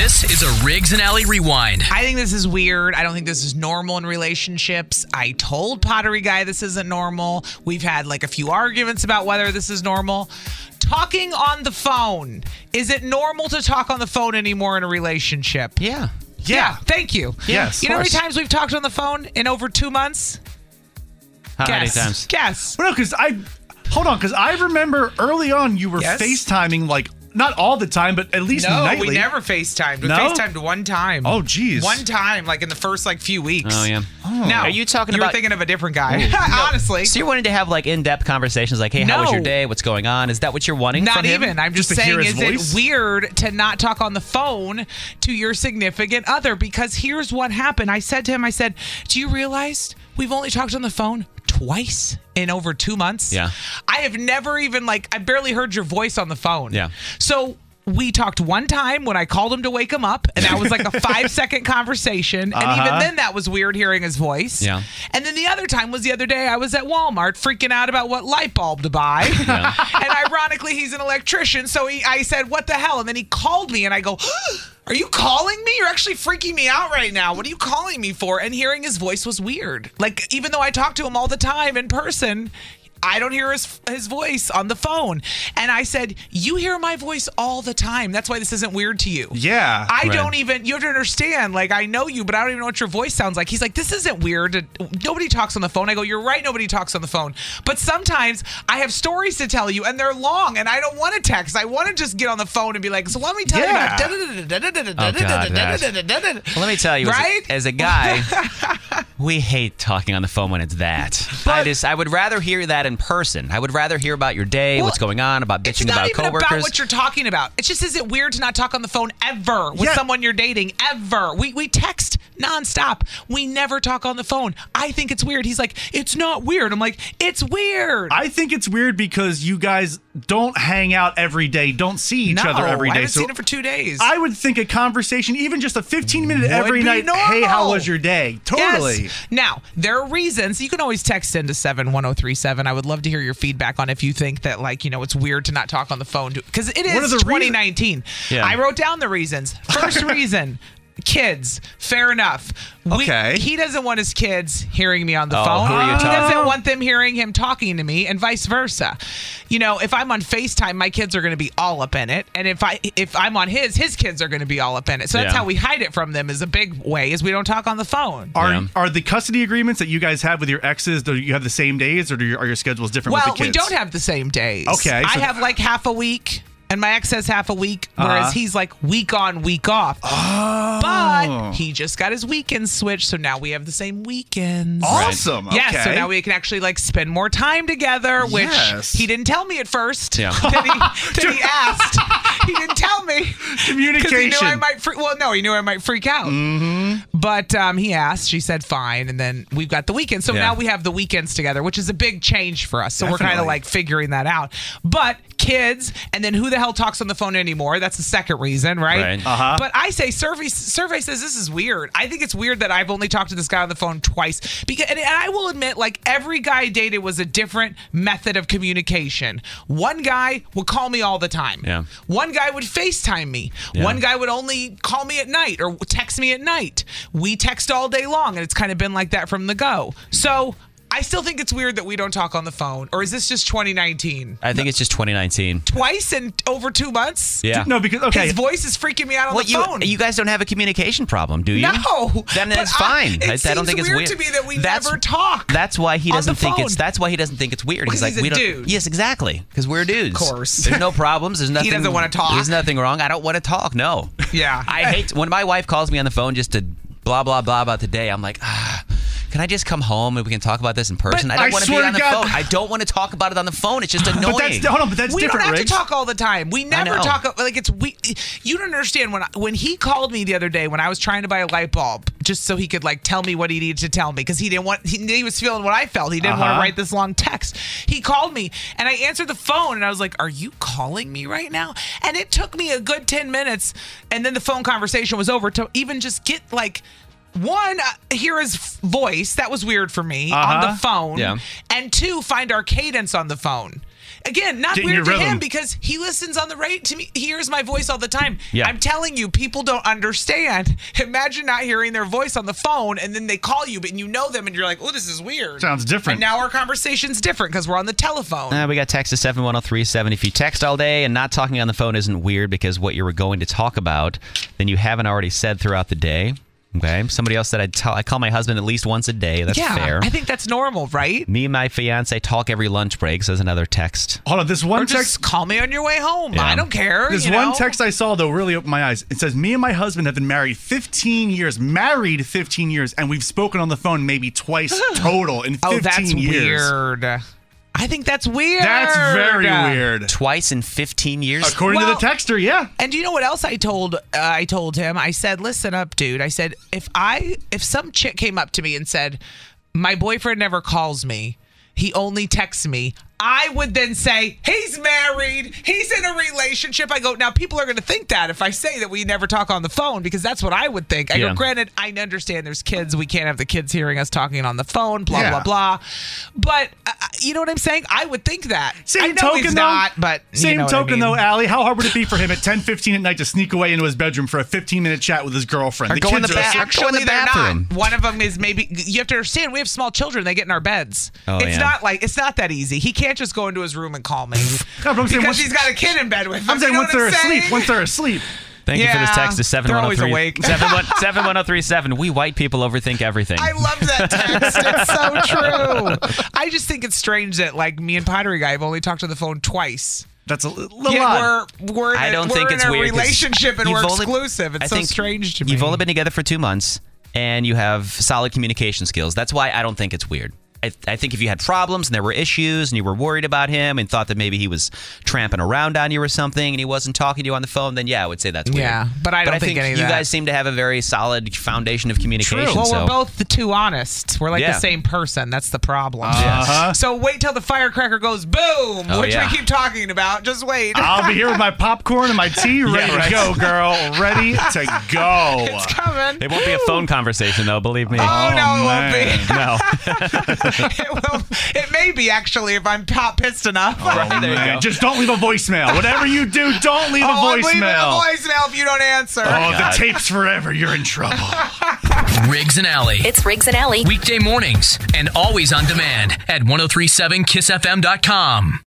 This is a Riggs and Alley Rewind. I think this is weird. I don't think this is normal in relationships. I told Pottery Guy this isn't normal. We've had like a few arguments about whether this is normal. Talking on the phone. Is it normal to talk on the phone anymore in a relationship? Yeah. Yeah, thank you. Yes. You know how many times we've talked on the phone in over 2 months? How many times? Guess. Well, no, because I remember early on you were Yes? FaceTiming, like, not all the time, but at least No, nightly. we never FaceTimed. We No? FaceTimed one time. Oh, geez. One time, like in the first few weeks. Oh, yeah. Now, Are you talking you about- were thinking of a different guy. Honestly. So you're wanting to have like in-depth conversations like, hey, how was No. your day? What's going on? Is that what you're wanting Not from him? even. I'm just Just to hear saying, his is voice? it weird to not talk on the phone to your significant other? Because here's what happened. I said to him, do you realize we've only talked on the phone twice in over 2 months? Yeah. I have never even, I barely heard your voice on the phone. Yeah. So we talked one time when I called him to wake him up, and that was like a 5-second conversation. And even then, that was weird hearing his voice. Yeah. And then the other time was the other day. I was at Walmart freaking out about what light bulb to buy. And ironically, he's an electrician. So I said, what the hell? And then he called me, and I go, are you calling me? You're actually freaking me out right now. What are you calling me for? And hearing his voice was weird. Like, even though I talk to him all the time in person, I don't hear his voice on the phone. And I said, you hear my voice all the time. That's why this isn't weird to you. Yeah. I Right. don't even, you have to understand, I know you, but I don't even know what your voice sounds like. He's like, this isn't weird. Nobody talks on the phone. I go, you're right, nobody talks on the phone. But sometimes I have stories to tell you, and they're long, and I don't want to text. I want to just get on the phone and be like, so let me tell you about Well, let me tell you, Right? as a guy, we hate talking on the phone when it's that. I would rather hear that in person. I would rather hear about your day, what's going on, about bitching about It's not even coworkers. about what you're talking about. It's just, is it weird to not talk on the phone ever with Yeah. someone you're dating? Ever. We text nonstop. We never talk on the phone. I think it's weird. He's like, it's not weird. I'm like, it's weird. I think it's weird because you guys don't hang out every day, don't see each other every I day. haven't seen him for 2 days. I would think a conversation, even just a 15-minute every be night, hey, normal. how was your day? Totally. Yes. Now, there are reasons. You can always text into 71037. I would love to hear your feedback on if you think that, it's weird to not talk on the phone. Because it What are is the 2019. Yeah. I wrote down the reasons. First reason. Kids, fair enough. Okay. He doesn't want his kids hearing me on the Oh, phone. who are you He talking- doesn't want them hearing him talking to me, and vice versa. If I'm on FaceTime, my kids are going to be all up in it, and if I'm on his kids are going to be all up in it. So that's Yeah. how we hide it from them. Is a big way is we don't talk on the phone. Are the custody agreements that you guys have with your exes, do you have the same days, or are your schedules different Well, with the we kids? don't have the same days. Okay, I so- have half a week, and my ex has half a week, whereas he's week on, week off. Oh. But he just got his weekends switched, so now we have the same weekends. Awesome. Yeah, so Okay. now we can actually spend more time together, which Yes. he didn't tell me at first. Yeah. Then he asked. He didn't tell me. Communication. Because he knew I might he knew I might freak out. Mm-hmm. But he asked. She said fine, and then we've got the weekend. So Yeah. now we have the weekends together, which is a big change for us. So we're kind of Definitely. figuring that out. But kids, and then who the hell talks on the phone anymore? That's the second reason, right? Right. But I say survey says this is weird. I think it's weird that I've only talked to this guy on the phone twice. Because and I will admit, every guy I dated was a different method of communication. One guy would call me all the time. Yeah. One guy would FaceTime me. Yeah. One guy would only call me at night or text me at night. We text all day long, and it's kind of been like that from the go. So I still think it's weird that we don't talk on the phone. Or is this just 2019? I think it's just 2019. Twice in over 2 months? Yeah. No, because, okay. His voice is freaking me out on Well, the phone. you guys don't have a communication problem, do you? No. Then But it's fine. It I don't seems think it's weird weird to me that we That's- never talk. That's why he on doesn't the think phone. it's. That's why he doesn't think it's weird. Because He's he's like, a we don't. dude. Yes, exactly. Because we're dudes. Of course. There's no problems. There's nothing. doesn't wanna talk. There's nothing wrong. I don't want to talk. No. Yeah. I hate when my wife calls me on the phone just to blah blah blah about the day. I'm like, can I just come home and we can talk about this in person? But I I don't want to be swear on to the God- phone. I don't want to talk about it on the phone. It's just annoying. But that's We don't different, have Riggs. to talk all the time. We never know. talk. You don't understand when he called me the other day when I was trying to buy a light bulb just so he could tell me what he needed to tell me because he didn't want. He was feeling what I felt. He didn't want to write this long text. He called me and I answered the phone and I was like, "Are you calling me right now?" And it took me a good 10 minutes, and then the phone conversation was over to even just get one, hear his voice. That was weird for me on the phone. Yeah. And two, find our cadence on the phone. again, not Get in weird your to him rhythm. because he listens on the radio to me. He hears my voice all the time. Yeah. I'm telling you, people don't understand. Imagine not hearing their voice on the phone and then they call you, but you know them and you're like, oh, this is weird. Sounds different. And now our conversation's different because we're on the telephone. We got text to 71037. If you text all day and not talking on the phone isn't weird because what you were going to talk about, then you haven't already said throughout the day. Okay. Somebody else said I call my husband at least once a day. That's fair. I think that's normal, right? Me and my fiance talk every lunch break, says another text. Hold on, this one Or text. just call me on your way home. Yeah. I don't care. This you one know? text I saw, though, really opened my eyes. It says, me and my husband have been married 15 years, and we've spoken on the phone maybe twice total in 15 Oh, that's years. weird. I think that's weird. That's very weird. Twice in 15 years? According to Well- the texter, yeah. And do you know what else I told him? I said, listen up, dude. I said, if some chick came up to me and said, my boyfriend never calls me, he only texts me, I would then say, he's married, he's in a relationship. I go, now people are going to think that if I say that we never talk on the phone, because that's what I would think. I Yeah. go, granted, I understand there's kids. We can't have the kids hearing us talking on the phone, blah, Yeah. blah, blah. But you know what I'm saying? I would think that. Same I know token, he's though. not, but Same you know what I token, mean. though, Allie. How hard would it be for him at 10:15 at night to sneak away into his bedroom for a 15-minute chat with his girlfriend? Or go in the kids are bath- asleep. Go in the Actually, they're bathroom. not. One of them is maybe. You have to understand. We have small children. They get in our beds. Oh, it's yeah. it's not that easy. He can't just go into his room and call me No, but I'm saying because once- he's got a kid in bed with him. I'm saying You know once what they're saying? asleep. Once they're asleep. Thank you for this Yeah, text to they're always 71037. awake. 71037. We white people overthink everything. I love that text. It's so true. I just think it's strange that like me and Pottery Guy have only talked on the phone twice. That's a little Yet odd. we're in I don't think we're it's in a weird 'cause relationship and you've we're only- exclusive. It's I so think strange to me. You've only been together for 2 months, and you have solid communication skills. That's why I don't think it's weird. I think if you had problems and there were issues and you were worried about him and thought that maybe he was tramping around on you or something and he wasn't talking to you on the phone, then yeah, I would say that's weird. Yeah, but I don't think any of you that. guys seem to have a very solid foundation of communication. True. Well, so. we're both the two honest. We're like Yeah. the same person. That's the problem. Uh-huh. So wait till the firecracker goes boom, Oh, which yeah. we keep talking about. Just wait. I'll be here with my popcorn and my tea, ready right. to go, girl. Ready to go. It's coming. It won't be a phone conversation, though, believe me. Oh, no, it won't man. be. No. it will. It may be actually if I'm pissed enough. Right, there you Man, go. just don't leave a voicemail. Whatever you do, don't leave a I'm leaving a voicemail. voicemail if you don't answer. Oh, the tape's forever. You're in trouble. Riggs and Alley. It's Riggs and Alley. Weekday mornings and always on demand at 1037kissfm.com.